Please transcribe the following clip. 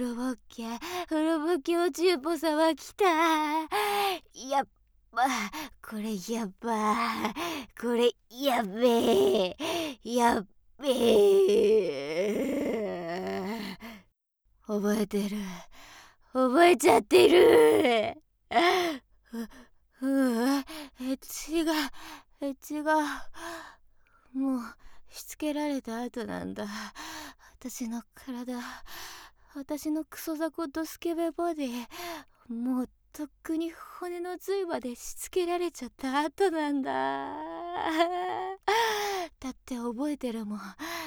風呂吹きおちゅうぽさは来た。やっば、これやば、これやべえ、やっべえ。覚えてる、覚えちゃってる。血がもうしつけられた後なんだ。私の体、私のクソザコとスケベボディ、もうとっくに骨の髄までしつけられちゃった後なんだ。だって覚えてるもん、